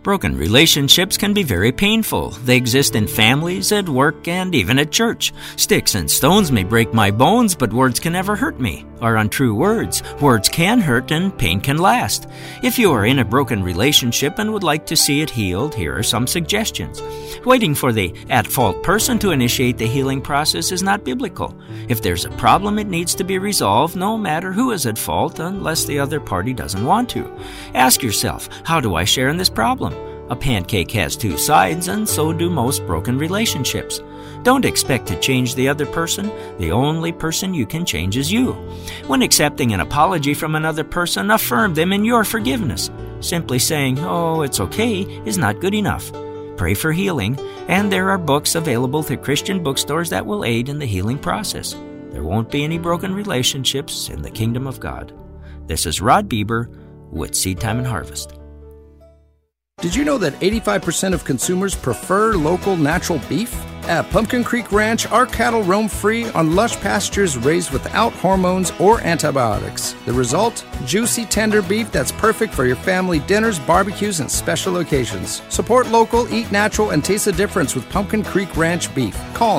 Broken relationships can be very painful. They exist in families, at work, and even at church. Sticks and stones may break my bones, but words can never hurt me. Are untrue words. Words can hurt and pain can last. If you are in a broken relationship and would like to see it healed, here are some suggestions. Waiting for the at-fault person to initiate the healing process is not biblical. If there's a problem, it needs to be resolved no matter who is at fault unless the other party doesn't want to. Ask yourself, how do I share in this problem? A pancake has two sides, and so do most broken relationships. Don't expect to change the other person. The only person you can change is you. When accepting an apology from another person, affirm them in your forgiveness. Simply saying, "Oh, it's okay," is not good enough. Pray for healing, and there are books available through Christian bookstores that will aid in the healing process. There won't be any broken relationships in the kingdom of God. This is Rod Bieber with Seed Time and Harvest. Did you know that 85% of consumers prefer local natural beef? At Pumpkin Creek Ranch, our cattle roam free on lush pastures raised without hormones or antibiotics. The result? Juicy, tender beef that's perfect for your family dinners, barbecues, and special occasions. Support local, eat natural, and taste the difference with Pumpkin Creek Ranch beef. Call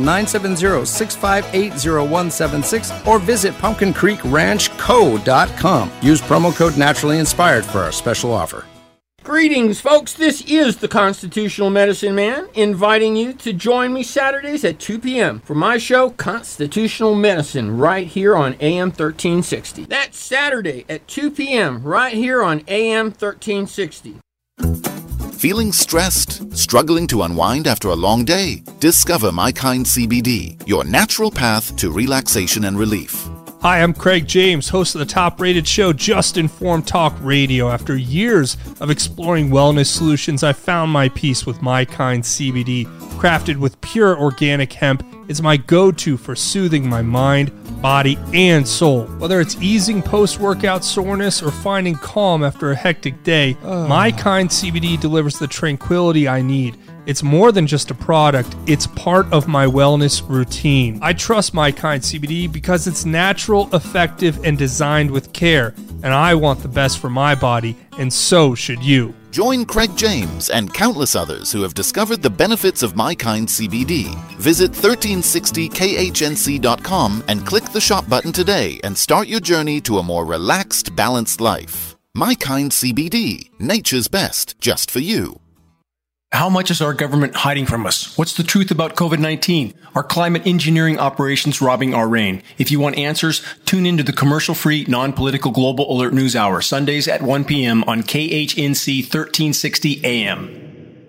970-658-0176 or visit pumpkincreekranchco.com. Use promo code Naturally Inspired for our special offer. Greetings, folks. This is the Constitutional Medicine Man, inviting you to join me Saturdays at 2 p.m. for my show, Constitutional Medicine, right here on AM 1360. That's Saturday at 2 p.m. right here on AM 1360. Feeling stressed? Struggling to unwind after a long day? Discover My Kind CBD, your natural path to relaxation and relief. Hi, I'm Craig James, host of the top-rated show Just Informed Talk Radio. After years of exploring wellness solutions, I found my peace with My Kind CBD. Crafted with pure organic hemp, it's my go-to for soothing my mind, body, and soul. Whether it's easing post-workout soreness or finding calm after a hectic day, My Kind CBD delivers the tranquility I need. It's more than just a product, it's part of my wellness routine. I trust My Kind CBD because it's natural, effective, and designed with care. And I want the best for my body, and so should you. Join Craig James and countless others who have discovered the benefits of My Kind CBD. Visit 1360khnc.com and click the shop button today and start your journey to a more relaxed, balanced life. My Kind CBD, nature's best, just for you. How much is our government hiding from us? What's the truth about COVID-19? Are climate engineering operations robbing our rain? If you want answers, tune into the commercial-free, non-political Global Alert News Hour, Sundays at 1 p.m. on KHNC 1360 AM.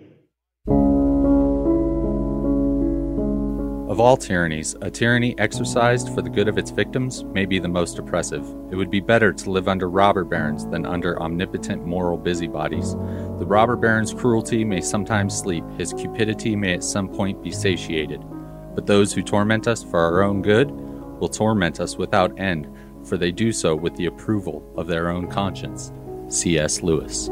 Of all tyrannies, a tyranny exercised for the good of its victims may be the most oppressive. It would be better to live under robber barons than under omnipotent moral busybodies. The robber baron's cruelty may sometimes sleep, his cupidity may at some point be satiated. But those who torment us for our own good will torment us without end, for they do so with the approval of their own conscience. C.S. Lewis.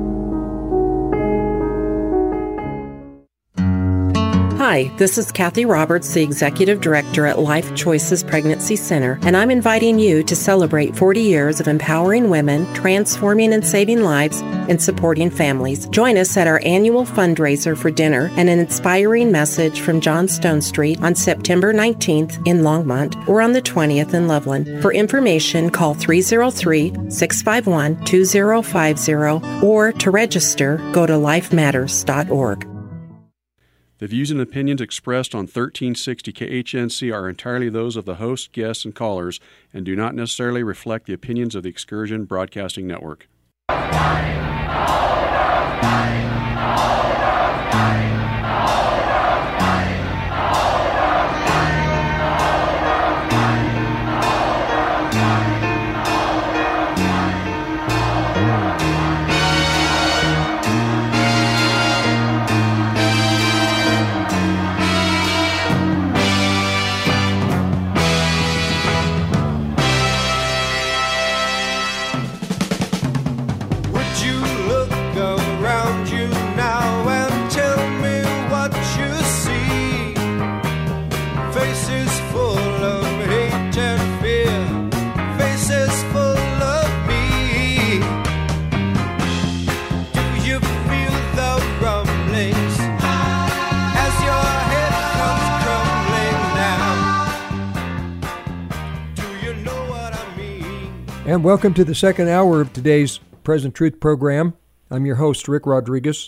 Hi, this is Kathy Roberts, the Executive Director at Life Choices Pregnancy Center, and I'm inviting you to celebrate 40 years of empowering women, transforming and saving lives, and supporting families. Join us at our annual fundraiser for dinner and an inspiring message from John Stone Street on September 19th in Longmont or on the 20th in Loveland. For information, call 303-651-2050 or to register, go to lifematters.org. The views and opinions expressed on 1360 KHNC are entirely those of the host, guests, and callers and do not necessarily reflect the opinions of the Excursion Broadcasting Network. Would you And welcome to the second hour of today's Present Truth program. I'm your host, Rick Rodriguez.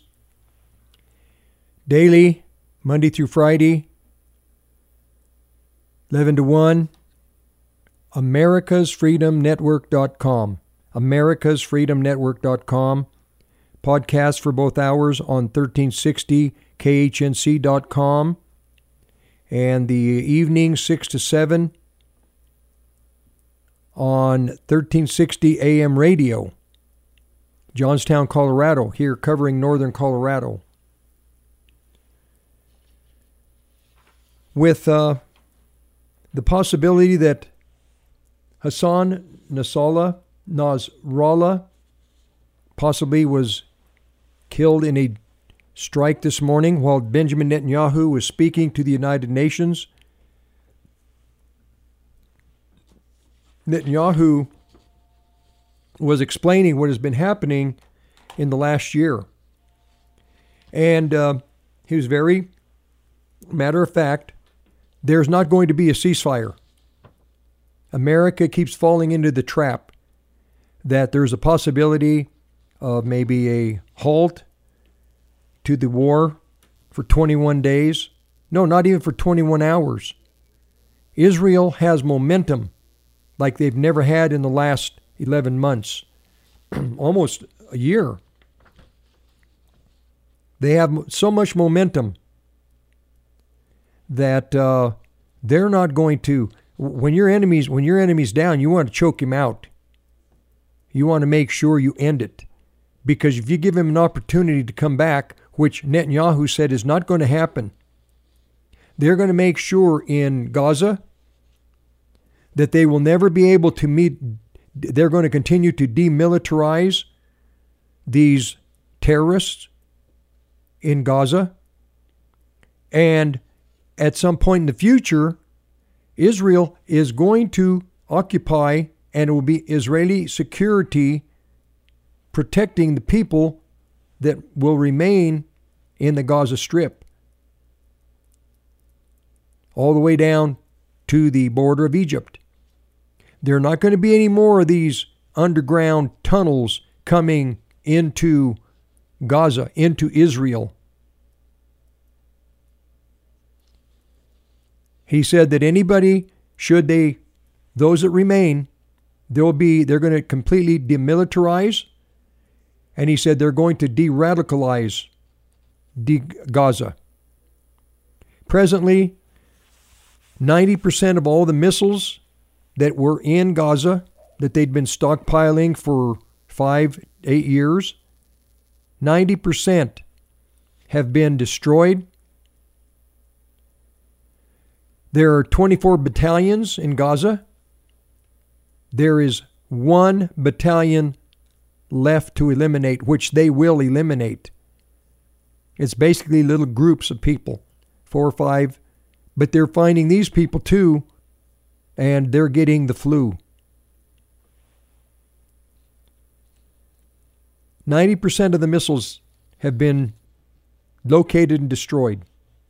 Daily, Monday through Friday, 11 to 1, americasfreedomnetwork.com. americasfreedomnetwork.com. Podcast for both hours on 1360khnc.com. And the evening, 6 to 7, on 1360 AM radio, Johnstown, Colorado, here covering northern Colorado. With the possibility that Hassan Nasrallah possibly was killed in a strike this morning while Benjamin Netanyahu was speaking to the United Nations. Netanyahu was explaining what has been happening in the last year. And he was very matter of fact, there's not going to be a ceasefire. America keeps falling into the trap that there's a possibility of maybe a halt to the war for 21 days. No, not even for 21 hours. Israel has momentum like they've never had in the last 11 months, almost a year. They have so much momentum that they're not going to. When your enemy's down, you want to choke him out. You want to make sure you end it, because if you give him an opportunity to come back, which Netanyahu said is not going to happen, they're going to make sure in Gaza that they will never be able to meet. They're going to continue to demilitarize these terrorists in Gaza. And at some point in the future, Israel is going to occupy, and it will be Israeli security protecting the people that will remain in the Gaza Strip, all the way down to the border of Egypt. There are not going to be any more of these underground tunnels coming into Gaza, into Israel. He said that anybody, those that remain, they're going to completely demilitarize. And he said they're going to de-radicalize Gaza. Presently, 90% of all the missiles that were in Gaza, that they'd been stockpiling for 5-8 years, 90% have been destroyed. There are 24 battalions in Gaza. There is 1 battalion left to eliminate, which they will eliminate. It's basically little groups of people, 4 or 5, but they're finding these people too, and they're getting the flu. 90% of the missiles have been located and destroyed.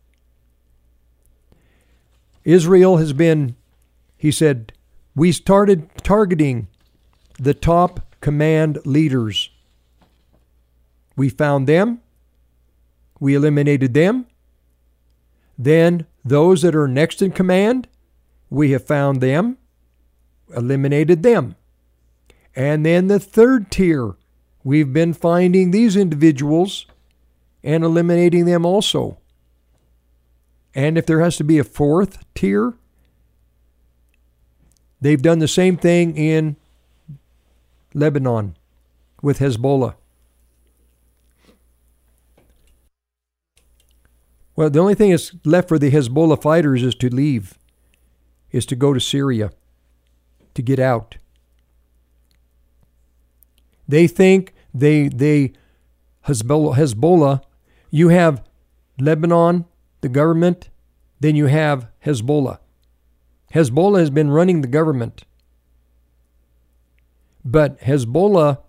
Israel has been, he said, we started targeting the top command leaders. We found them. We eliminated them. Then those that are next in command, we have found them, eliminated them. And then the third tier, we've been finding these individuals and eliminating them also. And if there has to be a fourth tier, they've done the same thing in Lebanon with Hezbollah. Well, the only thing that's left for the Hezbollah fighters is to leave, is to go to Syria, to get out. They think Hezbollah, you have Lebanon, the government, then you have Hezbollah. Hezbollah has been running the government. But Hezbollah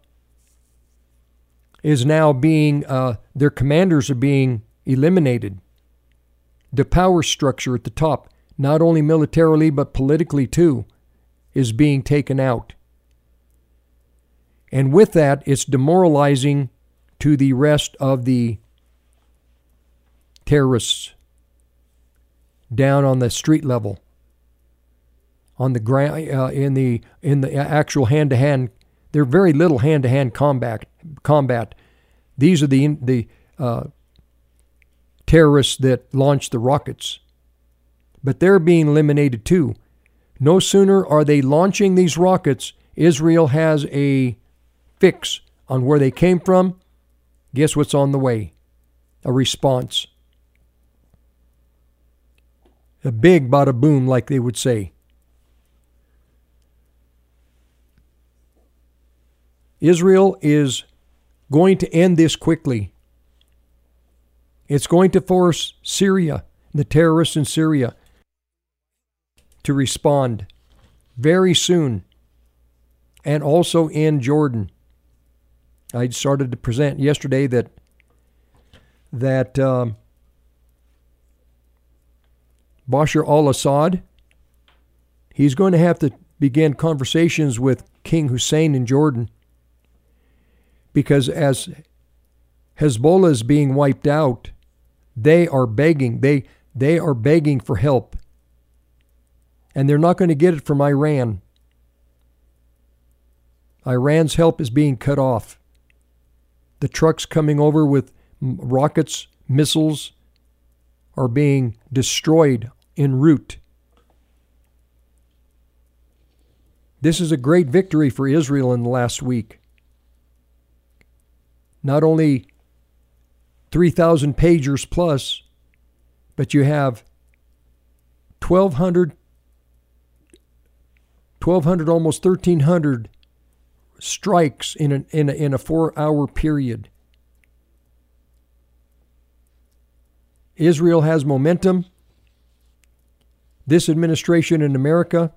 is now being, their commanders are being eliminated. The power structure at the top, not only militarily but politically too, is being taken out. And with that, it's demoralizing to the rest of the terrorists down on the street level, on the ground, in the actual hand-to-hand. There's very little hand-to-hand combat. These are the terrorists that launched the rockets, but they're being eliminated too. No sooner are they launching these rockets, Israel has a fix on where they came from. Guess what's on the way? A response. A big bada boom, like they would say. Israel is going to end this quickly. It's going to force Syria, the terrorists in Syria, to respond very soon. And also in Jordan. I started to present yesterday that Bashar al-Assad, he's going to have to begin conversations with King Hussein in Jordan, because as Hezbollah is being wiped out, they are begging. They are begging for help. And they're not going to get it from Iran. Iran's help is being cut off. The trucks coming over with rockets, missiles, are being destroyed en route. This is a great victory for Israel in the last week. Not only 3,000 pagers plus, but you have 1,200, almost 1,300 strikes in a 4-hour period. Israel has momentum. This administration in America,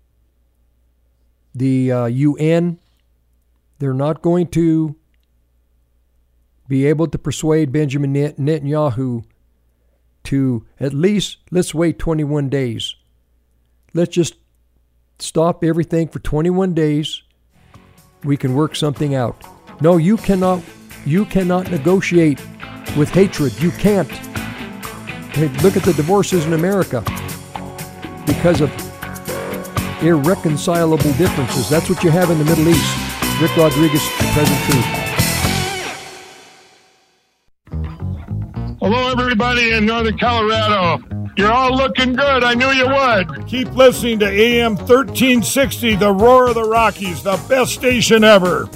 the UN, they're not going to be able to persuade Benjamin Netanyahu to at least, let's wait 21 days. Let's just stop everything for 21 days. We can work something out. No, you cannot negotiate with hatred. You can't. Hey, look at the divorces in America because of irreconcilable differences. That's what you have in the Middle East. Rick Rodriguez, Present Truth. Hello, everybody in Northern Colorado. You're all looking good. I knew you would. Keep listening to AM 1360, the Roar of the Rockies, the best station ever.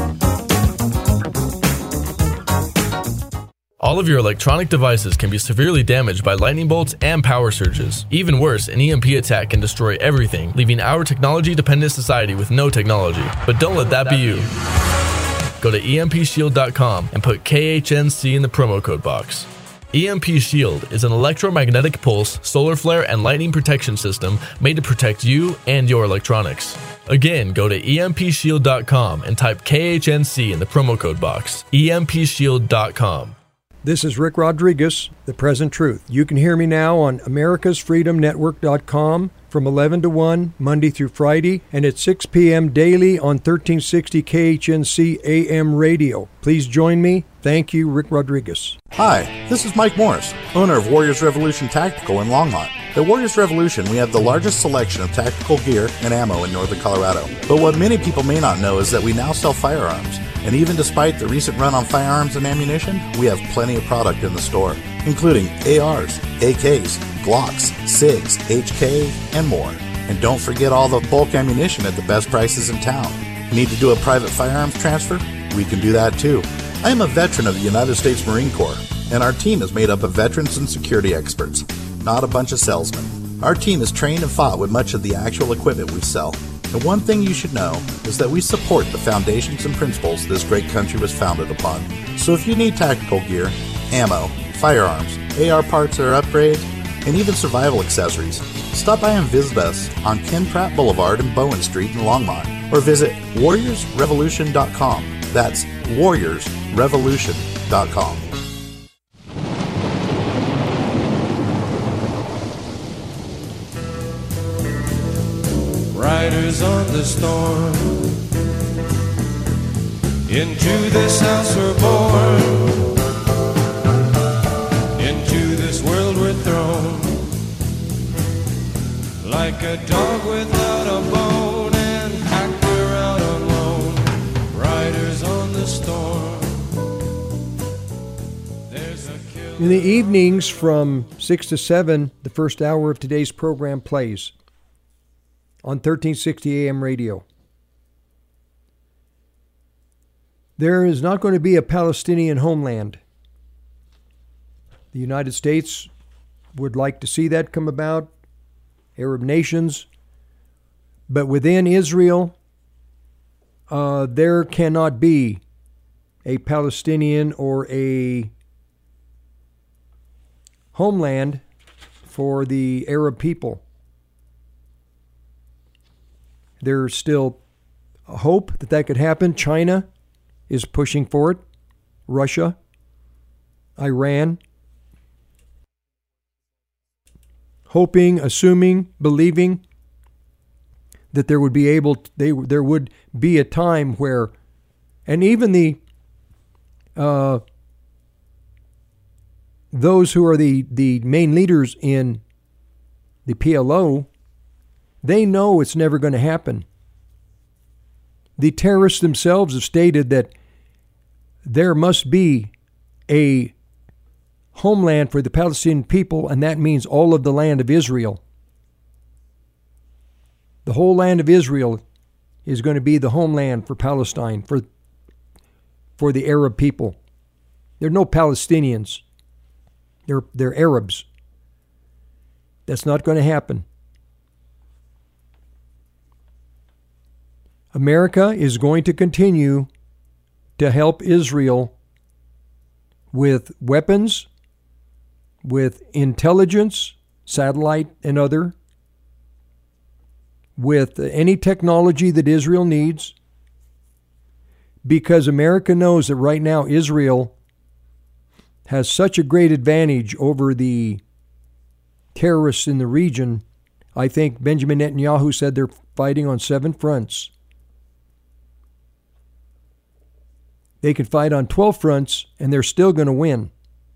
All of your electronic devices can be severely damaged by lightning bolts and power surges. Even worse, an EMP attack can destroy everything, leaving our technology-dependent society with no technology. But don't let that be you. Go to EMPShield.com and put KHNC in the promo code box. EMP Shield is an electromagnetic pulse, solar flare, and lightning protection system made to protect you and your electronics. Again, go to EMPShield.com and type KHNC in the promo code box. EMPShield.com. This is Rick Rodriguez, The Present Truth. You can hear me now on americasfreedomnetwork.com from 11 to 1, Monday through Friday, and at 6 p.m. daily on 1360 KHNC AM radio. Please join me. Thank you, Rick Rodriguez. Hi, this is Mike Morris, owner of Warriors Revolution Tactical in Longmont. At Warriors Revolution, we have the largest selection of tactical gear and ammo in northern Colorado. But what many people may not know is that we now sell firearms. And even despite the recent run on firearms and ammunition, we have plenty of product in the store, including ARs, AKs, Glocks, SIGs, HK, and more. And don't forget all the bulk ammunition at the best prices in town. Need to do a private firearms transfer? We can do that too. I am a veteran of the United States Marine Corps, and our team is made up of veterans and security experts, not a bunch of salesmen. Our team is trained and fought with much of the actual equipment we sell. And one thing you should know is that we support the foundations and principles this great country was founded upon. So if you need tactical gear, ammo, firearms, AR parts or upgrades, and even survival accessories, stop by and visit us on Ken Pratt Boulevard and Bowen Street in Longmont, or visit warriorsrevolution.com. That's warriorsrevolution.com. Riders on the storm, Into this house we're born, into this world we're thrown, like a dog without a bone, and actor out on loan, riders on the storm. There's a kill. In the evenings from 6 to 7, the first hour of today's program plays on 1360 AM radio. There is not going to be a Palestinian homeland. The United States would like to see that come about, Arab nations. But within Israel, there cannot be a Palestinian or a homeland for the Arab people. There's still a hope that that could happen. China is pushing for it. Russia, Iran, hoping, assuming, believing that there would be there would be a time where, and even those who are the main leaders in the PLO, they know it's never going to happen. The terrorists themselves have stated that there must be a homeland for the Palestinian people, and that means all of the land of Israel. The whole land of Israel is going to be the homeland for Palestine, for the Arab people. There are no Palestinians. They're Arabs. That's not going to happen. America is going to continue to help Israel with weapons, with intelligence, satellite and other, with any technology that Israel needs, because America knows that right now Israel has such a great advantage over the terrorists in the region. I think Benjamin Netanyahu said they're fighting on 7 fronts. They can fight on 12 fronts, and they're still going to win.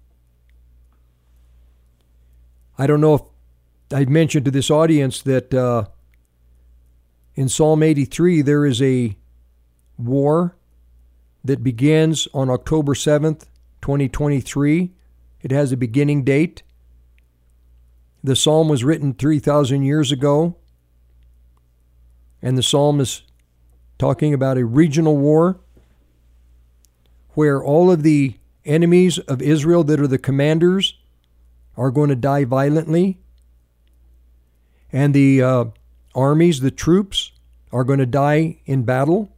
I don't know if I mentioned to this audience that in Psalm 83, there is a war that begins on October 7th, 2023. It has a beginning date. The psalm was written 3,000 years ago, and the psalm is talking about a regional war where all of the enemies of Israel that are the commanders are going to die violently, and the armies, the troops, are going to die in battle,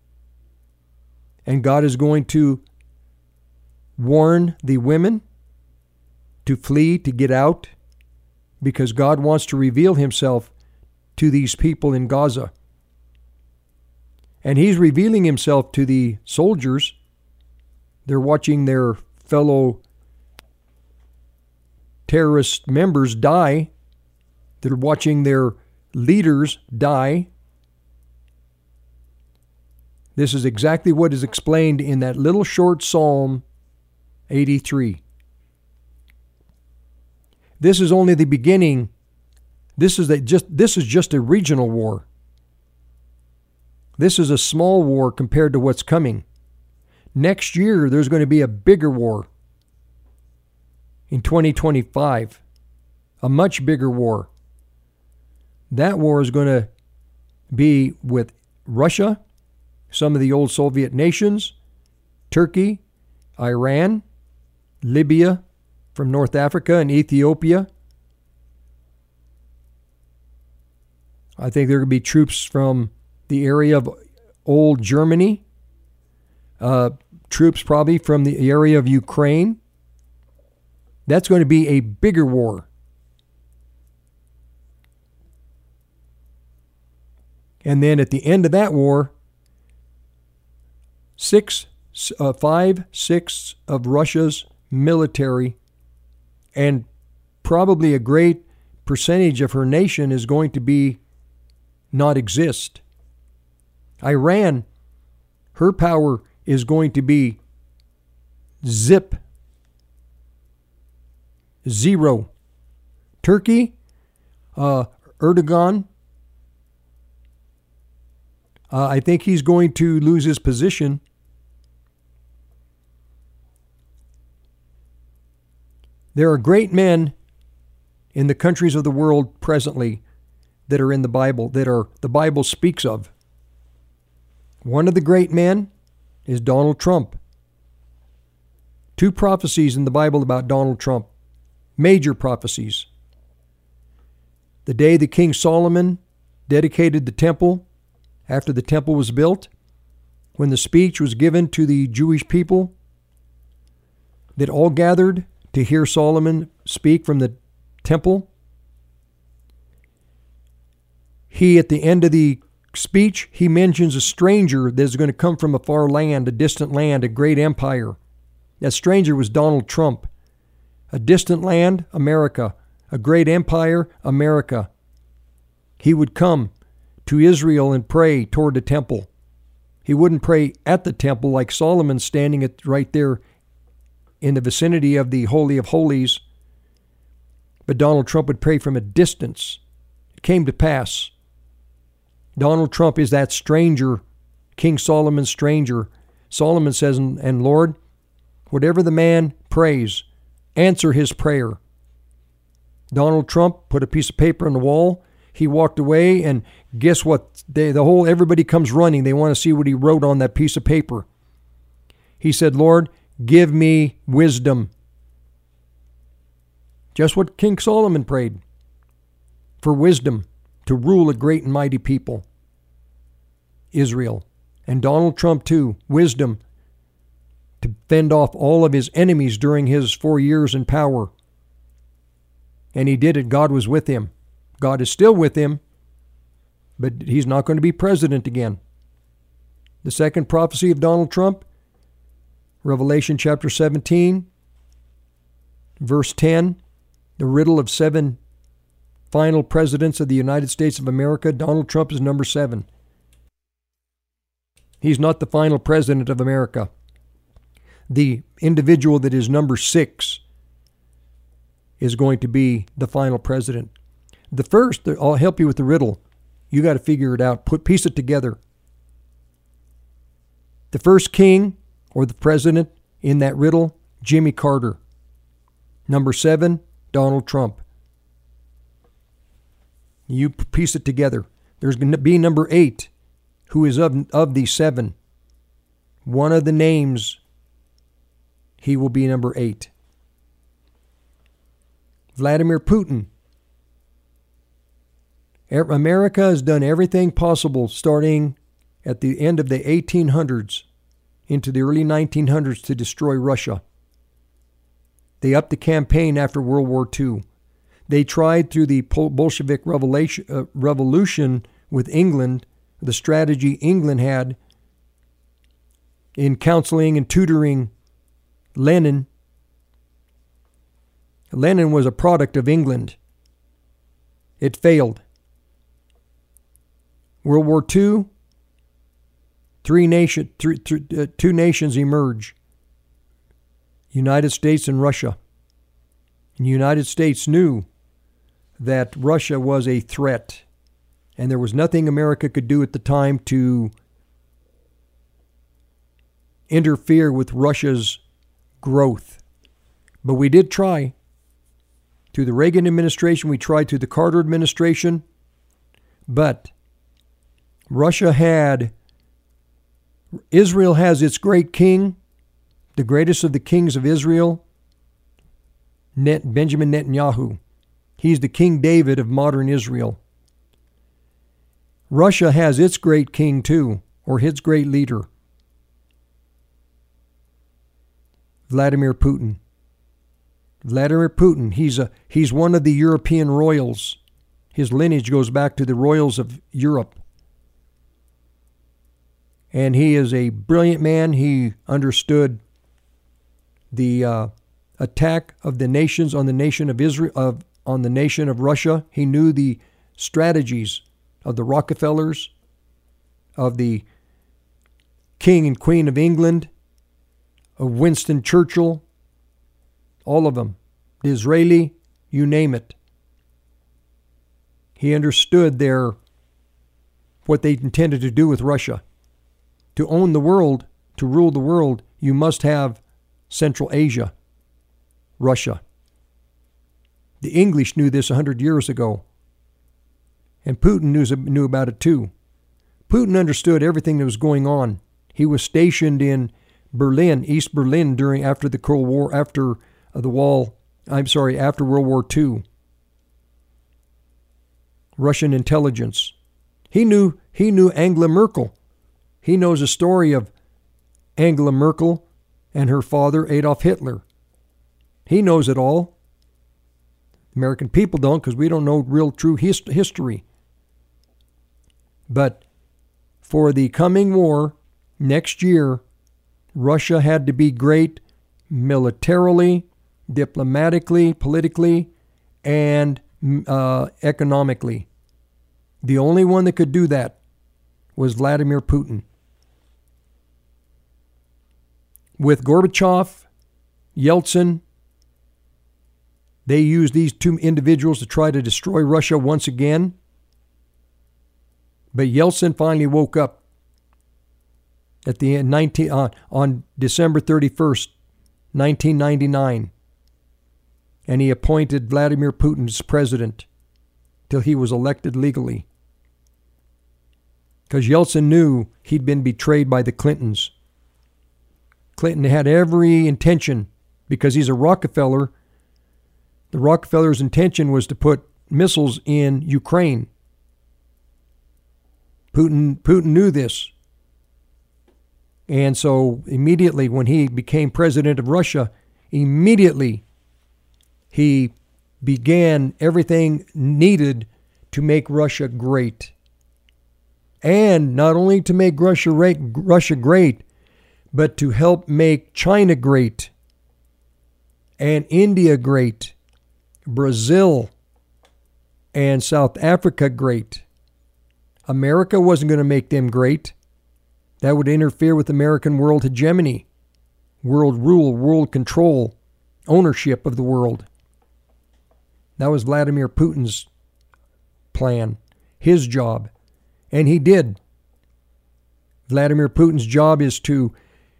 and God is going to warn the women to flee, to get out, because God wants to reveal himself to these people in Gaza. And he's revealing himself to the soldiers. They're watching their fellow terrorist members die. They're watching their leaders die. This is exactly what is explained in that little short Psalm 83. This is only the beginning. This is just a regional war. This is a small war compared to what's coming. Next year, there's going to be a bigger war. In 2025, a much bigger war. That war is going to be with Russia, some of the old Soviet nations, Turkey, Iran, Libya from North Africa, and Ethiopia. I think there are going to be troops from the area of old Germany, troops probably from the area of Ukraine. That's going to be a bigger war. And then at the end of that war, 5/6 of Russia's military and probably a great percentage of her nation is going to be not exist. Iran, her power is going to be zip. Zero. Turkey, Erdogan, I think he's going to lose his position. There are great men in the countries of the world presently that are in the Bible, the Bible speaks of. One of the great men is Donald Trump. 2 prophecies in the Bible about Donald Trump. Major prophecies. The day that King Solomon dedicated the temple, after the temple was built, when the speech was given to the Jewish people that all gathered to hear Solomon speak from the temple, he, at the end of the speech, he mentions a stranger that is going to come from a far land, a distant land, a great empire. That stranger was Donald Trump. A distant land, America. A great empire, America. He would come to Israel and pray toward the temple. He wouldn't pray at the temple like Solomon standing right there in the vicinity of the Holy of Holies. But Donald Trump would pray from a distance. It came to pass. Donald Trump is that stranger, King Solomon's stranger. Solomon says, and Lord, whatever the man prays, answer his prayer. Donald Trump put a piece of paper on the wall. He walked away, and guess what? Everybody comes running. They want to see what he wrote on that piece of paper. He said, Lord, give me wisdom. Just what King Solomon prayed. For wisdom to rule a great and mighty people, Israel. And Donald Trump too, wisdom to fend off all of his enemies during his 4 years in power. And he did it. God was with him. God is still with him, but he's not going to be president again. The second prophecy of Donald Trump, Revelation chapter 17, verse 10, the riddle of 7 final presidents of the United States of America. Donald Trump is number 7. He's not the final president of America. The individual that is number 6 is going to be the final president. The first, I'll help you with the riddle. You got to figure it out. Piece it together. The first king or the president in that riddle, Jimmy Carter. Number 7, Donald Trump. You piece it together. There's going to be number 8, who is of the 7. One of the names, he will be number 8. Vladimir Putin. America has done everything possible starting at the end of the 1800s into the early 1900s to destroy Russia. They upped the campaign after World War II. They tried through the Bolshevik revolution with England, the strategy England had in counseling and tutoring Lenin. Lenin was a product of England. It failed. World War II, two nations emerge, United States and Russia. And the United States knew that Russia was a threat, and there was nothing America could do at the time to interfere with Russia's growth. But we did try. Through the Reagan administration, we tried through the Carter administration, but Israel has its great king, the greatest of the kings of Israel, Benjamin Netanyahu. He's the King David of modern Israel. Russia has its great king too, or its great leader, Vladimir Putin. Vladimir Putin, he's one of the European royals. His lineage goes back to the royals of Europe. And he is a brilliant man. He understood the attack of the nations on the nation of Israel, on the nation of Russia. He knew the strategies of the Rockefellers, of the King and Queen of England, of Winston Churchill, all of them, Disraeli, you name it. He understood what they intended to do with Russia. To own the world, to rule the world, you must have Central Asia, Russia. The English knew this 100 years ago, and Putin knew about it too. Putin understood everything that was going on. He was stationed in Berlin, East Berlin, after the Cold War, after World War II. Russian intelligence. He knew Angela Merkel. He knows the story of Angela Merkel and her father, Adolf Hitler. He knows it all. American people don't, because we don't know real true history. But for the coming war next year, Russia had to be great militarily, diplomatically, politically, and economically. The only one that could do that was Vladimir Putin. With Gorbachev, Yeltsin, they used these two individuals to try to destroy Russia once again. But Yeltsin finally woke up at the end, on December 31st, 1999. And he appointed Vladimir Putin as president till he was elected legally. Because Yeltsin knew he'd been betrayed by the Clintons. Clinton had every intention, because he's a Rockefeller. The Rockefellers' intention was to put missiles in Ukraine. Putin knew this. And so immediately when he became president of Russia, immediately he began everything needed to make Russia great. And not only to make Russia great, but to help make China great, and India great, Brazil and South Africa great. America wasn't going to make them great. That would interfere with American world hegemony, world rule, world control, ownership of the world. That was Vladimir Putin's plan, his job. And he did. Vladimir Putin's job is to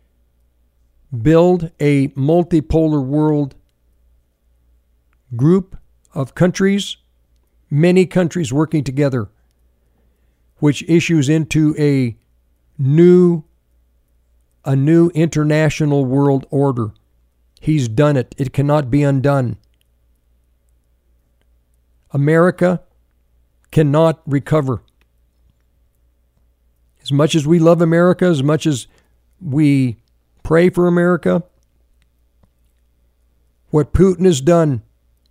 build a multipolar world group of countries, many countries working together, which issues into a new international world order. He's done it. It cannot be undone. America cannot recover. As much as we love America, as much as we pray for America, what Putin has done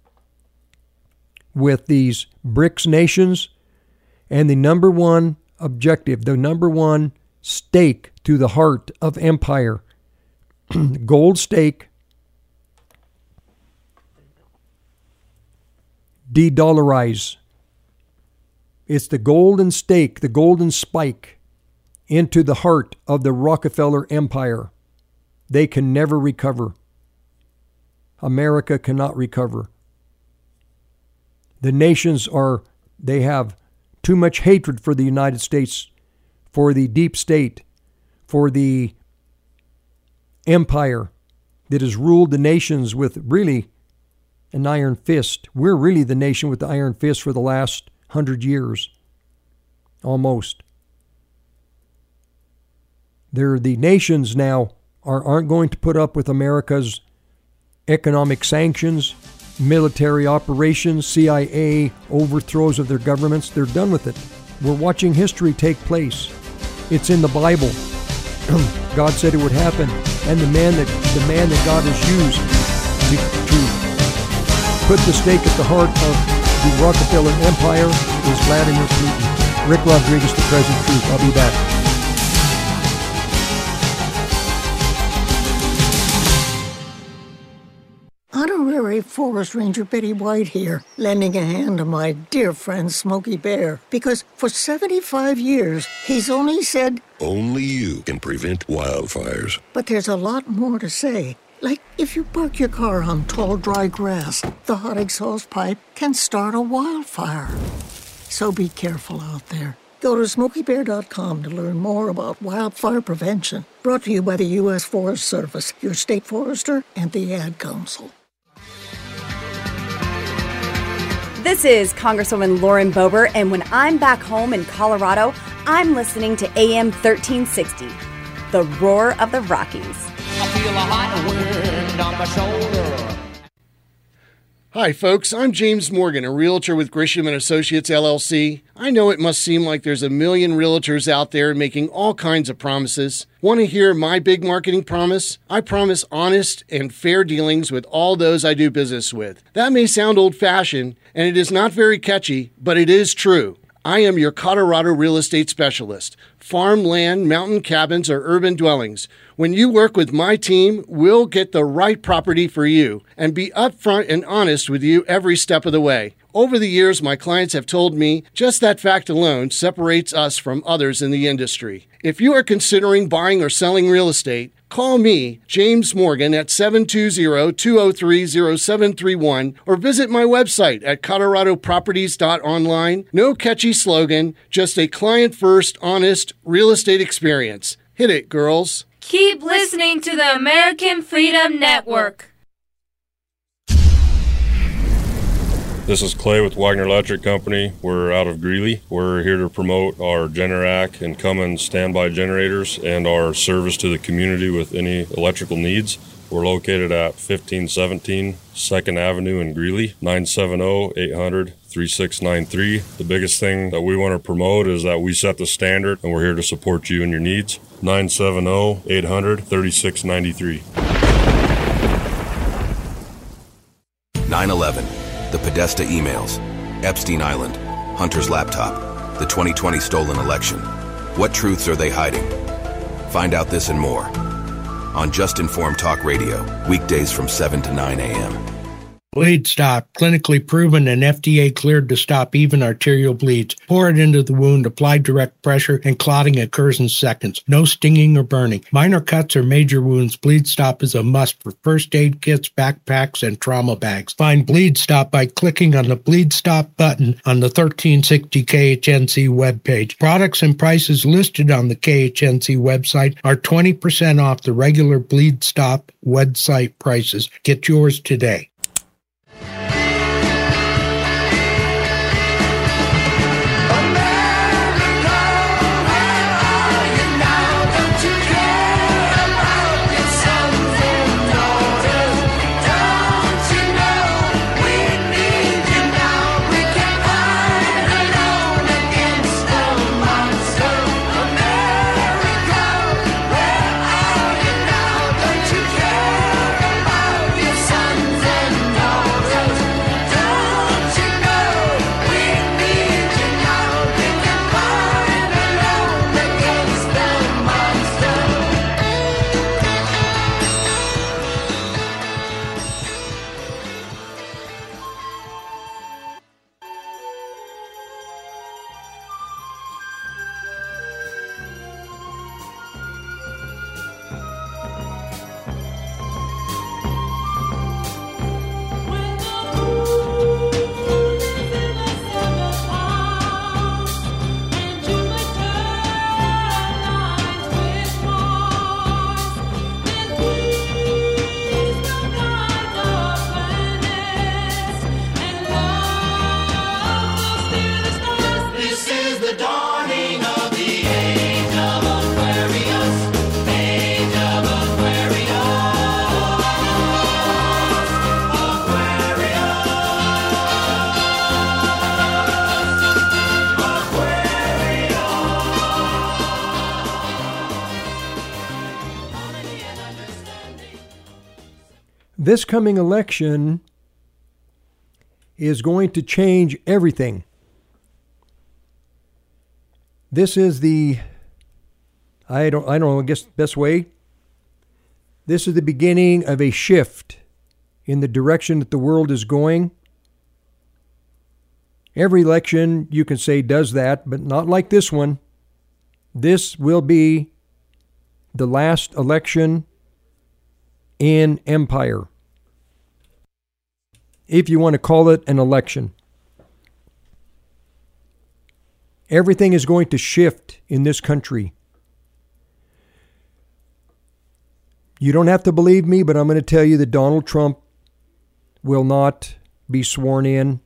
with these BRICS nations, and the number one objective, the number one stake to the heart of empire, gold stake, de-dollarize. It's the golden stake, the golden spike into the heart of the Rockefeller empire. They can never recover. America cannot recover. The nations they have too much hatred for the United States, for the deep state, for the empire that has ruled the nations with really an iron fist. We're really the nation with the iron fist for the last 100 years, almost. The nations now aren't going to put up with America's economic sanctions, military operations, CIA overthrows of their governments. They're done with it. We're watching history take place. It's in the Bible. God said it would happen, and the man that God has used to put the stake at the heart of the Rockefeller Empire is Vladimir Putin. Rick Rodriguez, The Present Truth. I'll be back. Honorary Forest Ranger Betty White here, lending a hand to my dear friend Smokey Bear, because for 75 years, he's only said, only you can prevent wildfires. But there's a lot more to say. Like, if you park your car on tall, dry grass, the hot exhaust pipe can start a wildfire. So be careful out there. Go to SmokeyBear.com to learn more about wildfire prevention. Brought to you by the U.S. Forest Service, your state forester, and the Ad Council. This is Congresswoman Lauren Boebert, and when I'm back home in Colorado, I'm listening to AM 1360, the roar of the Rockies. I feel a hot wind on my shoulder. Hi, folks. I'm James Morgan, a realtor with Grisham & Associates, LLC. I know it must seem like there's a million realtors out there making all kinds of promises. Want to hear my big marketing promise? I promise honest and fair dealings with all those I do business with. That may sound old-fashioned, and it is not very catchy, but it is true. I am your Colorado real estate specialist. Farm, land, mountain cabins, or urban dwellings. When you work with my team, we'll get the right property for you and be upfront and honest with you every step of the way. Over the years, my clients have told me just that fact alone separates us from others in the industry. If you are considering buying or selling real estate, call me, James Morgan, at 720-203-0731 or visit my website at coloradoproperties.online. No catchy slogan, just a client-first, honest real estate experience. Hit it, girls. Keep listening to the American Freedom Network. This is Clay with Wagner Electric Company. We're out of Greeley. We're here to promote our Generac and Cummins standby generators and our service to the community with any electrical needs. We're located at 1517 2nd Avenue in Greeley, 970-800-3693. The biggest thing that we want to promote is that we set the standard, and we're here to support you and your needs. 970-800-3693. 9/11. The Podesta emails, Epstein Island, Hunter's laptop, the 2020 stolen election. What truths are they hiding? Find out this and more on Just Informed Talk Radio, weekdays from 7 to 9 a.m. Bleed Stop, clinically proven and FDA cleared to stop even arterial bleeds. Pour it into the wound, apply direct pressure, and clotting occurs in seconds. No stinging or burning. Minor cuts or major wounds, Bleed Stop is a must for first aid kits, backpacks, and trauma bags. Find Bleed Stop by clicking on the Bleed Stop button on the 1360 KHNC webpage. Products and prices listed on the KHNC website are 20% off the regular Bleed Stop website prices. Get yours today. This coming election is going to change everything. This is the, I guess best way. This is the beginning of a shift in the direction that the world is going. Every election, you can say, does that, but not like this one. This will be the last election in empire, if you want to call it an election. Everything is going to shift in this country. You don't have to believe me, but I'm going to tell you that Donald Trump will not be sworn in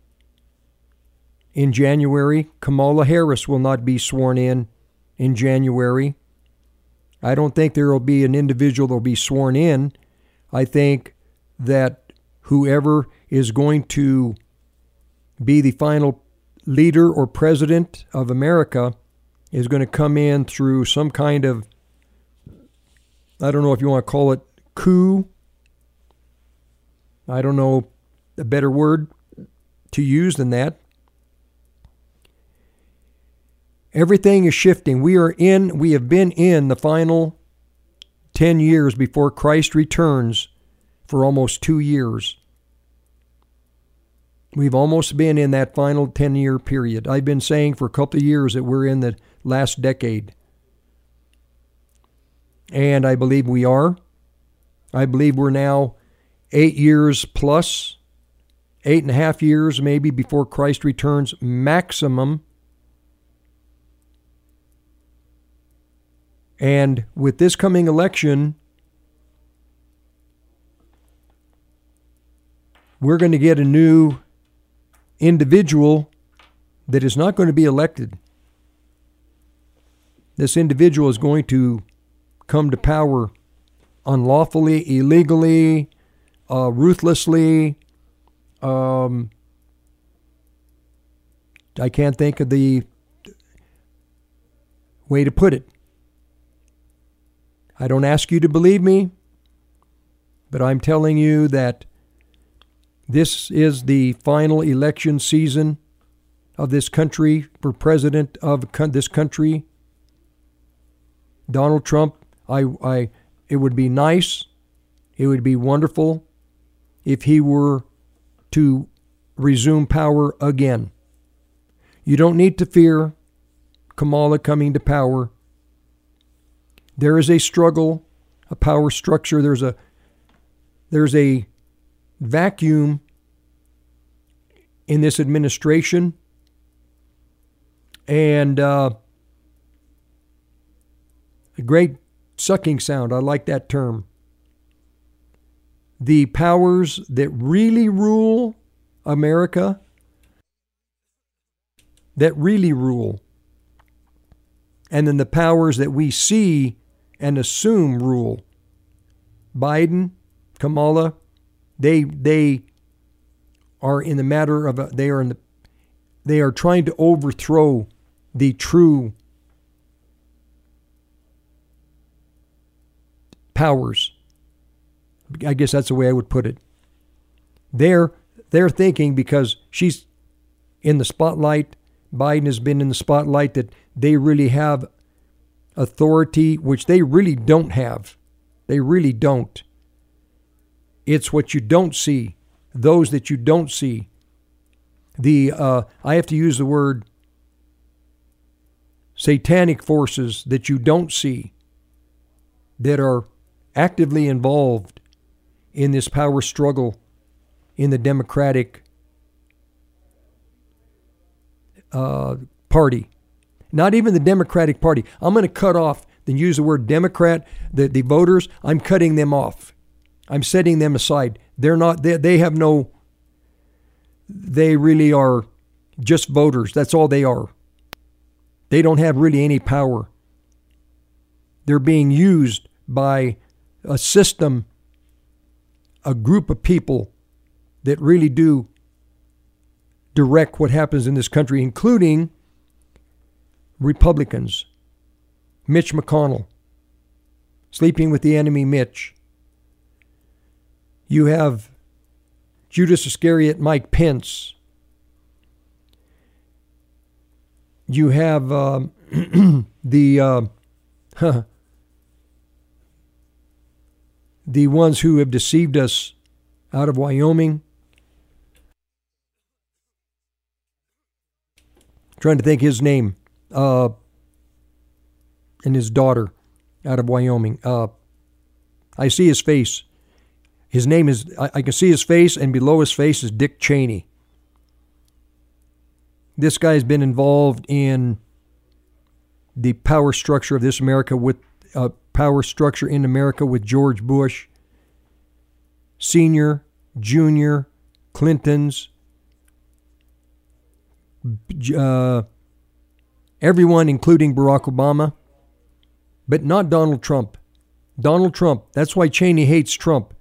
January. Kamala Harris will not be sworn in January. I don't think there will be an individual that will be sworn in. I think that whoever is going to be the final leader or president of America is going to come in through some kind of, I don't know if you want to call it coup. I don't know a better word to use than that. Everything is shifting. We have been in the final 10 years before Christ returns for almost 2 years. We've almost been in that final 10-year period. I've been saying for a couple of years that we're in the last decade. And I believe we are. I believe we're now 8 years plus, 8.5 years maybe before Christ returns maximum. And with this coming election, we're going to get a new individual that is not going to be elected. This individual is going to come to power unlawfully, illegally, ruthlessly. I can't think of the way to put it. I don't ask you to believe me, but I'm telling you that this is the final election season of this country for president of this country. Donald Trump, it would be nice, it would be wonderful if he were to resume power again. You don't need to fear Kamala coming to power. There is a struggle, a power structure. There's a vacuum in this administration, and a great sucking sound. I like that term. The powers that really rule America, that really rule, and then the powers that we see and assume rule. Biden, Kamala, they are in the matter of they are trying to overthrow the true powers. I guess that's the way I would put it. They're thinking, because she's in the spotlight, Biden has been in the spotlight, that they really have authority, which they really don't have. They really don't. It's what you don't see, those that you don't see. I have to use the word satanic forces that you don't see, that are actively involved in this power struggle in the Democratic Party. Not even the Democratic Party. I'm going to cut off, then use the word Democrat, the voters. I'm cutting them off. I'm setting them aside. They're not, they have no, they really are just voters. That's all they are. They don't have really any power. They're being used by a system, a group of people that really do direct what happens in this country, including Republicans. Mitch McConnell, sleeping with the enemy Mitch. You have Judas Iscariot Mike Pence. You have the ones who have deceived us out of Wyoming. Trying to think his name. And his daughter out of Wyoming. I see his face. His name is, I can see his face, and below his face is Dick Cheney. This guy's been involved in the power structure of this America with power structure in America with George Bush, Senior, Junior, Clintons, everyone, including Barack Obama, but not Donald Trump. Donald Trump. That's why Cheney hates Trump.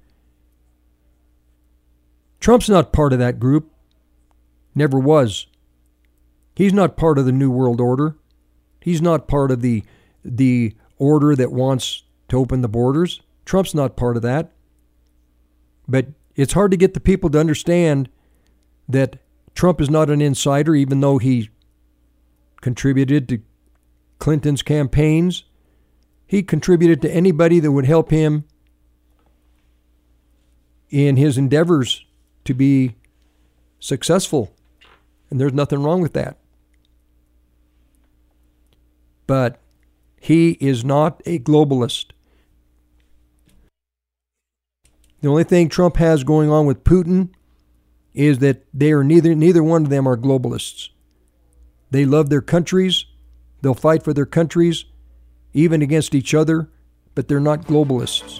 Trump's not part of that group. Never was. He's not part of the New World Order. He's not part of the order that wants to open the borders. Trump's not part of that. But it's hard to get the people to understand that Trump is not an insider, even though he contributed to Clinton's campaigns. He contributed to anybody that would help him in his endeavors to be successful. And there's nothing wrong with that. But he is not a globalist. The only thing Trump has going on with Putin is that they are neither one of them are globalists. They love their countries. They'll fight for their countries, even against each other, but they're not globalists.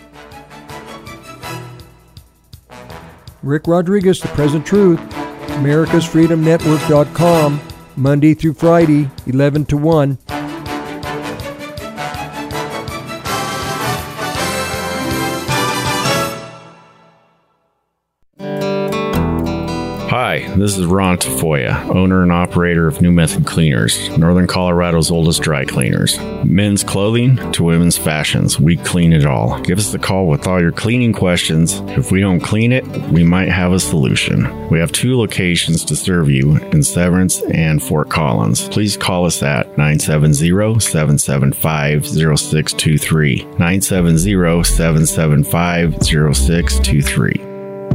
Rick Rodriguez, The Present Truth, AmericasFreedomNetwork.com, Monday through Friday, 11 to 1. Hi, this is Ron Tafoya, owner and operator of New Method Cleaners, Northern Colorado's oldest dry cleaners. Men's clothing to women's fashions, we clean it all. Give us a call with all your cleaning questions. If we don't clean it, we might have a solution. We have 2 locations to serve you in Severance and Fort Collins. Please call us at 970-775-0623. 970-775-0623.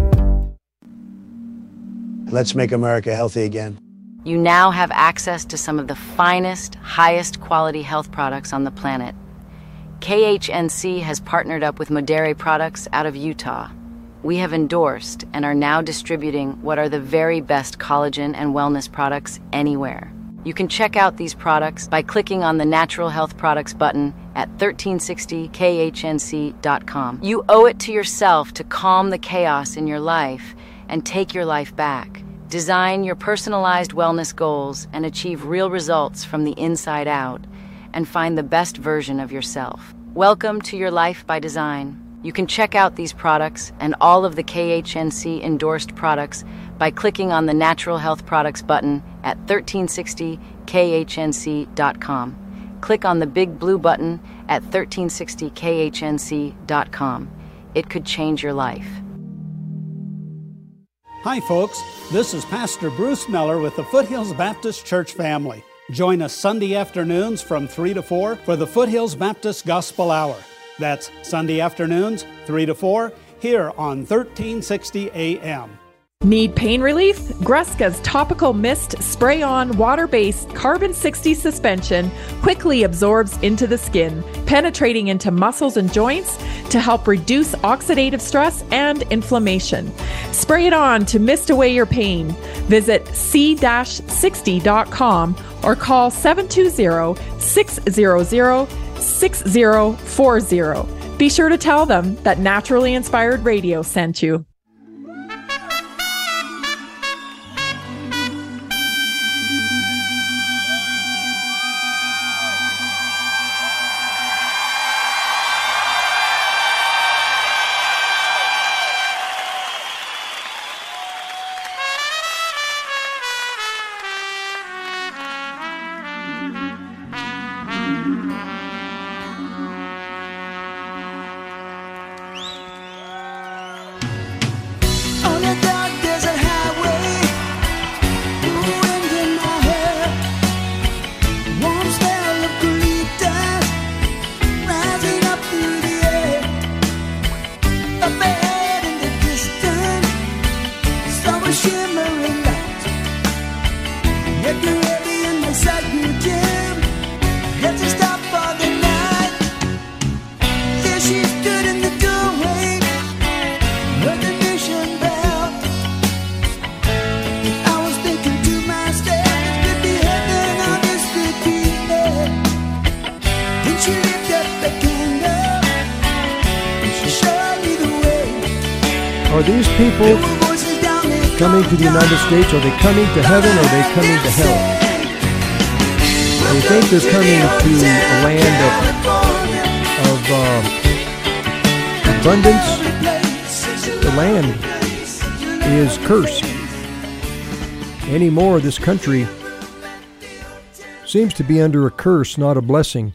Let's make America healthy again. You now have access to some of the finest, highest quality health products on the planet. KHNC has partnered up with Modere Products out of Utah. We have endorsed and are now distributing what are the very best collagen and wellness products anywhere. You can check out these products by clicking on the Natural Health Products button at 1360khnc.com. You owe it to yourself to calm the chaos in your life and take your life back. Design your personalized wellness goals and achieve real results from the inside out, and find the best version of yourself. Welcome to your life by design. You can check out these products and all of the KHNC endorsed products by clicking on the Natural Health Products button at 1360khnc.com. Click on the big blue button at 1360khnc.com. It could change your life. Hi folks, this is Pastor Bruce Miller with the Foothills Baptist Church family. Join us Sunday afternoons from 3 to 4 for the Foothills Baptist Gospel Hour. That's Sunday afternoons, 3 to 4, here on 1360 AM. Need pain relief? Gruska's Topical Mist Spray-On Water-Based Carbon 60 Suspension quickly absorbs into the skin, penetrating into muscles and joints to help reduce oxidative stress and inflammation. Spray it on to mist away your pain. Visit c-60.com or call 720-600-6040. Be sure to tell them that Naturally Inspired Radio sent you. these people coming to the United States? Are they coming to heaven or are they coming to hell? They think they're coming to a land of abundance. The land is cursed. Anymore, this country seems to be under a curse, not a blessing.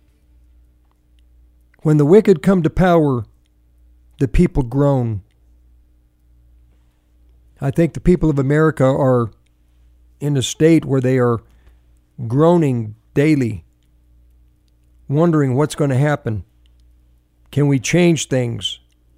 When the wicked come to power, the people groan. I think the people of America are in a state where they are groaning daily, wondering what's going to happen. Can we change things?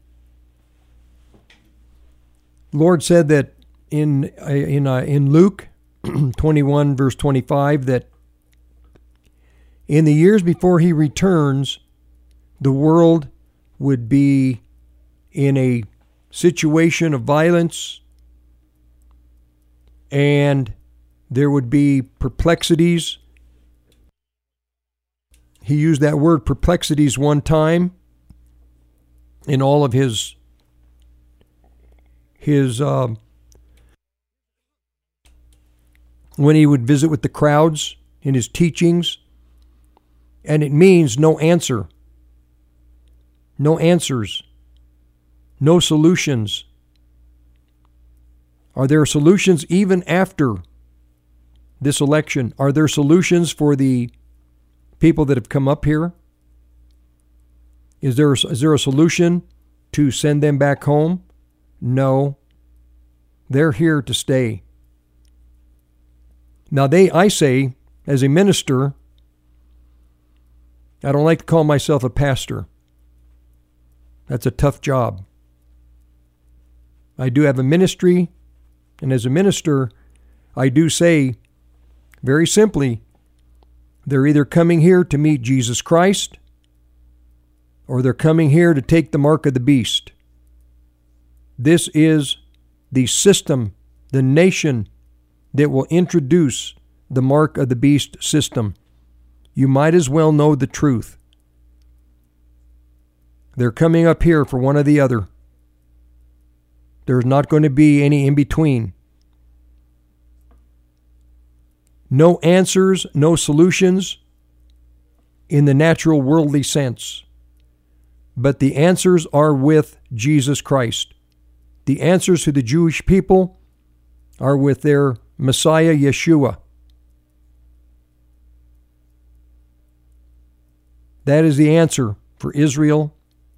The Lord said that in Luke 21 verse 25 that in the years before he returns, the world would be in a situation of violence and there would be perplexities. He used that word perplexities one time in all of his when he would visit with the crowds in his teachings, and it means no answer, no answers, no solutions. Are there solutions even after this election? Are there solutions for the people that have come up here? Is there a solution to send them back home? No. They're here to stay. Now I say, as a minister, I don't like to call myself a pastor. That's a tough job. I do have a ministry, and as a minister, I do say, very simply, they're either coming here to meet Jesus Christ, or they're coming here to take the mark of the beast. This is the system, the nation that will introduce the mark of the beast system. You might as well know the truth. They're coming up here for one or the other. There's not going to be any in between. No answers, no solutions in the natural worldly sense. But the answers are with Jesus Christ. The answers to the Jewish people are with their Messiah, Yeshua. That is the answer for Israel.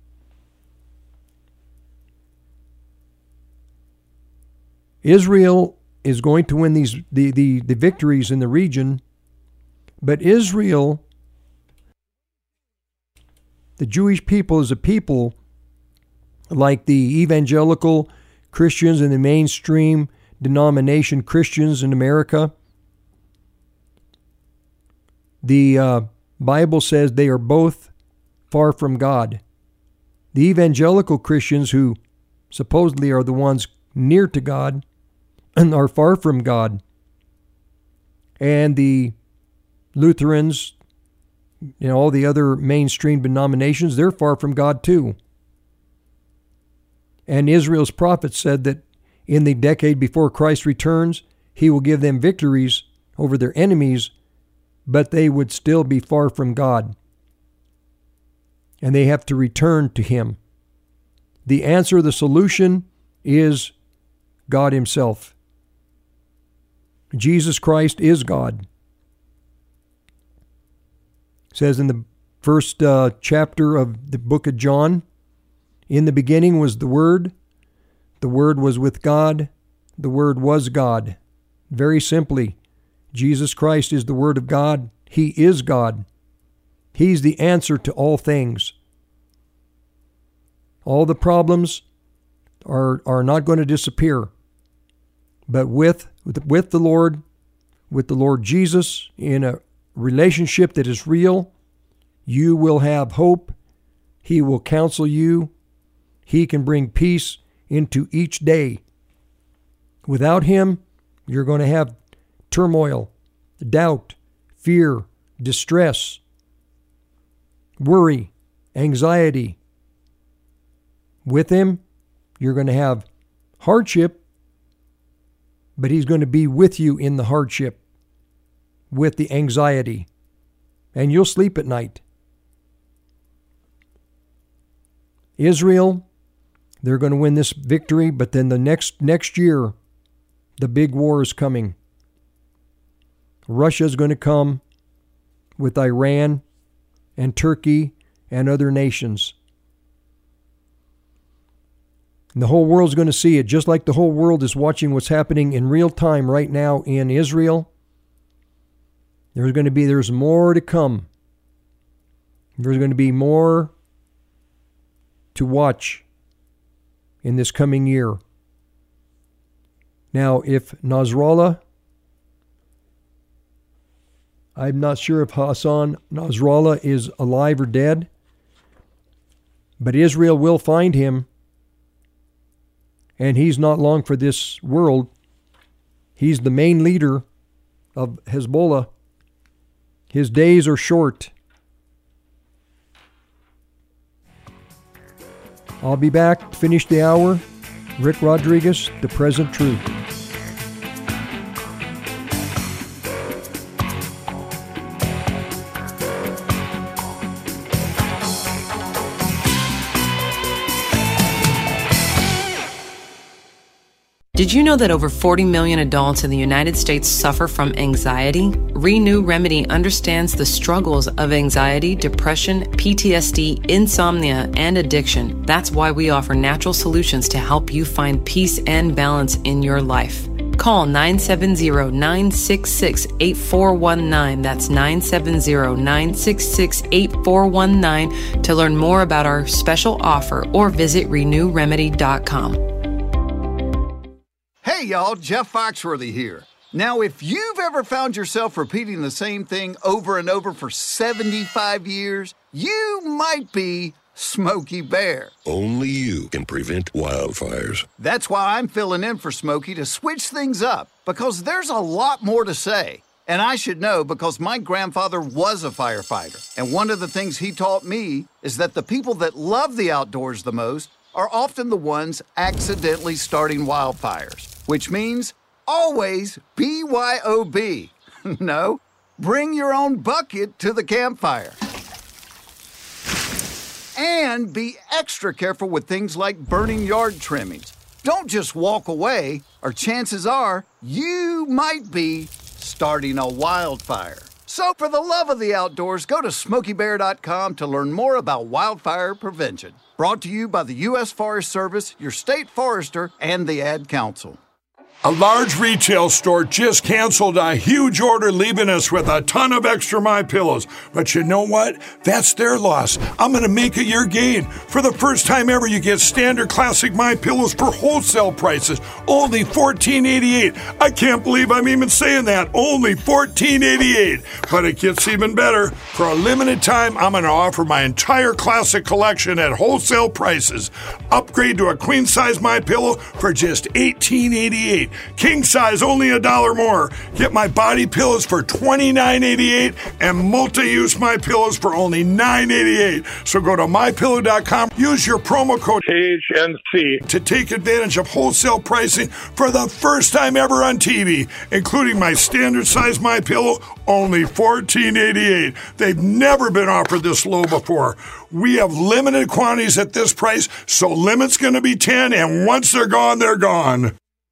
Israel is going to win the victories in the region, but Israel, the Jewish people, is a people like the evangelical Christians and the mainstream denomination Christians in America. The Bible says they are both far from God. The evangelical Christians, who supposedly are the ones near to God, are far from God. And the Lutherans, all the other mainstream denominations, they're far from God too. And Israel's prophet said that in the decade before Christ returns, he will give them victories over their enemies, but they would still be far from God. And they have to return to him. The answer, the solution, is God himself. Jesus Christ is God. It says in the first chapter of the book of John, in the beginning was the Word was with God, the Word was God. Very simply, Jesus Christ is the Word of God. He is God. He's the answer to all things. All the problems are not going to disappear. But with the Lord Jesus, in a relationship that is real, you will have hope. He will counsel you. He can bring peace into each day. Without him, you're going to have turmoil, doubt, fear, distress, worry, anxiety. With him, you're going to have hardship, but he's going to be with you in the hardship, with the anxiety, and you'll sleep at night. Israel, they're going to win this victory, but then the next year, the big war is coming. Russia's going to come with Iran and Turkey and other nations. And the whole world's going to see it, just like the whole world is watching what's happening in real time right now in Israel. There's more to come. There's going to be more to watch in this coming year. Now, if Nasrallah, I'm not sure if Hassan Nasrallah is alive or dead, but Israel will find him, and he's not long for this world. He's the main leader of Hezbollah. His days are short. I'll be back to finish the hour. Rick Rodriguez, The Present Truth. Did you know that over 40 million adults in the United States suffer from anxiety? Renew Remedy understands the struggles of anxiety, depression, PTSD, insomnia, and addiction. That's why we offer natural solutions to help you find peace and balance in your life. Call 970-966-8419. That's 970-966-8419 to learn more about our special offer or visit renewremedy.com. Hey y'all, Jeff Foxworthy here. Now, if you've ever found yourself repeating the same thing over and over for 75 years, you might be Smokey Bear. Only you can prevent wildfires. That's why I'm filling in for Smokey to switch things up, because there's a lot more to say. And I should know because my grandfather was a firefighter. And one of the things he taught me is that the people that love the outdoors the most are often the ones accidentally starting wildfires, which means always BYOB. No, bring your own bucket to the campfire. And be extra careful with things like burning yard trimmings. Don't just walk away, or chances are you might be starting a wildfire. So for the love of the outdoors, go to SmokeyBear.com to learn more about wildfire prevention. Brought to you by the U.S. Forest Service, your state forester, and the Ad Council. A large retail store just canceled a huge order, leaving us with a ton of extra MyPillows. But you know what? That's their loss. I'm going to make it your gain. For the first time ever, you get standard classic MyPillows for wholesale prices, only $14.88. I can't believe I'm even saying that. Only $14.88. But it gets even better. For a limited time, I'm going to offer my entire classic collection at wholesale prices. Upgrade to a queen-size MyPillow for just $18.88. King size only $1 more. Get my body pillows for $29.88 and multi-use MyPillows for only $9.88. So go to MyPillow.com. Use your promo code HNC to take advantage of wholesale pricing for the first time ever on TV, including my standard size MyPillow, only $14.88. They've never been offered this low before. We have limited quantities at this price, so limit's going to be 10, and once they're gone, they're gone.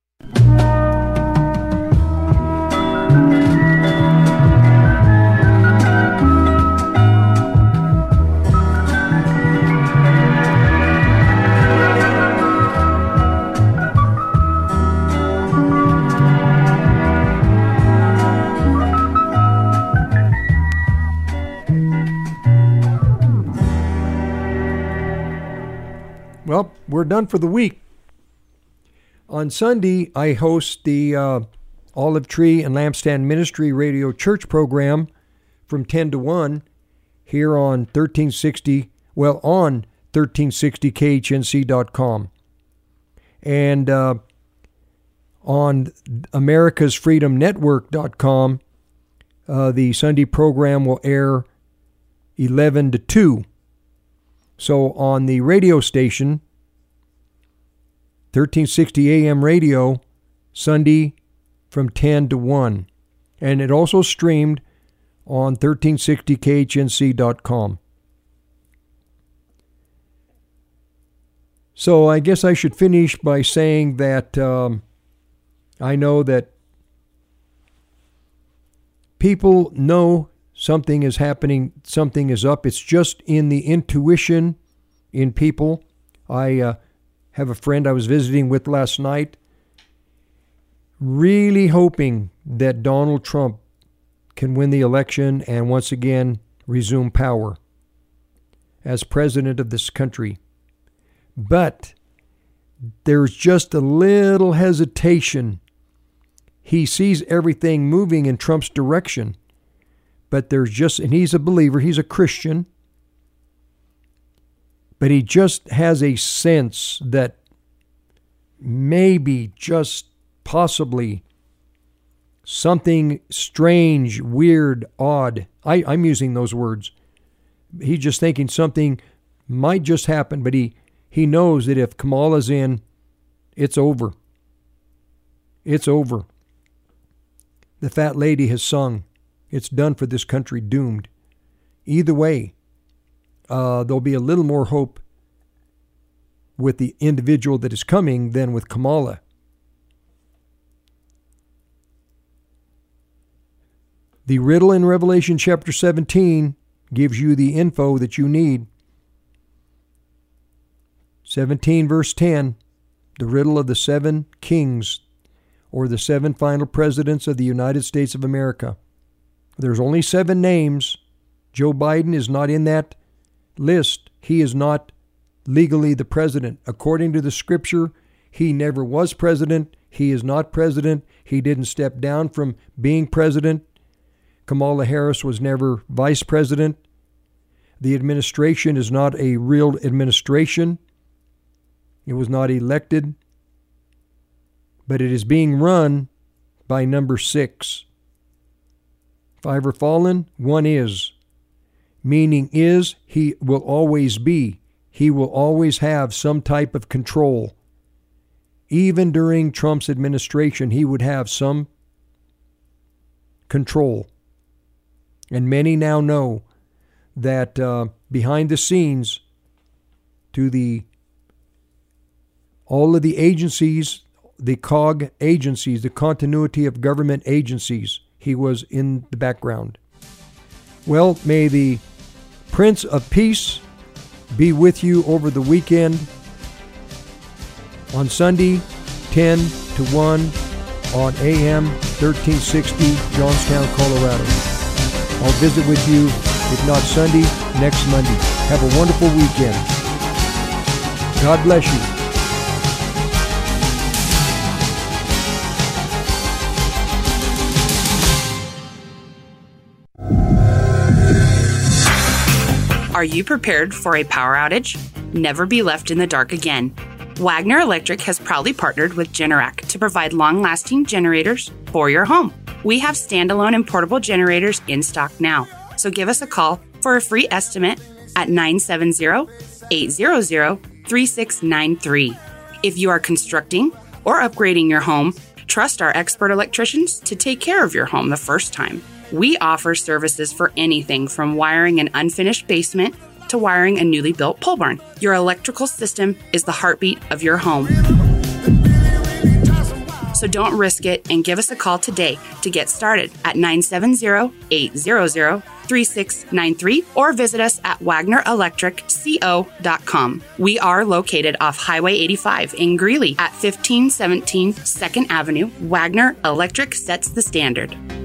Well, we're done for the week. On Sunday, I host the Olive Tree and Lampstand Ministry Radio Church program from 10 to 1 here on 1360, on 1360khnc.com. And on americasfreedomnetwork.com, the Sunday program will air 11 to 2. So on the radio station, 1360 AM radio, Sunday from 10 to 1. And it also streamed on 1360khnc.com. So I guess I should finish by saying that I know that people know something is happening, something is up. It's just in the intuition in people. I have a friend I was visiting with last night, really hoping that Donald Trump can win the election and once again resume power as president of this country. But there's just a little hesitation. He sees everything moving in Trump's direction, but there's just, and he's a believer, he's a Christian, but he just has a sense that maybe, just possibly, something strange, weird, odd. I'm using those words. He's just thinking something might just happen, but he knows that if Kamala's in, it's over. It's over. The fat lady has sung. It's done for this country, doomed. Either way, there'll be a little more hope with the individual that is coming than with Kamala. The riddle in Revelation chapter 17 gives you the info that you need. 17 verse 10, the riddle of the 7 kings, or the 7 final presidents of the United States of America. There's only 7 names. Joe Biden is not in that list. He is not legally the president. According to the scripture, he never was president. He is not president. He didn't step down from being president. Kamala Harris was never vice president. The administration is not a real administration. It was not elected, but it is being run by number 6. 5 are fallen, 1 is. Meaning is, he will always be. He will always have some type of control. Even during Trump's administration, he would have some control. And many now know that behind the scenes, to all of the agencies, the COG agencies, the continuity of government agencies, he was in the background. Well, may the Prince of Peace be with you over the weekend. On Sunday, 10 to 1 on AM 1360, Johnstown, Colorado. I'll visit with you, if not Sunday, next Monday. Have a wonderful weekend. God bless you. Are you prepared for a power outage? Never be left in the dark again. Wagner Electric has proudly partnered with Generac to provide long-lasting generators for your home. We have standalone and portable generators in stock now, so give us a call for a free estimate at 970-800-3693. If you are constructing or upgrading your home, trust our expert electricians to take care of your home the first time. We offer services for anything from wiring an unfinished basement to wiring a newly built pole barn. Your electrical system is the heartbeat of your home. So don't risk it and give us a call today to get started at 970-800-3693 or visit us at WagnerElectricCO.com. We are located off Highway 85 in Greeley at 1517 2nd Avenue. Wagner Electric sets the standard.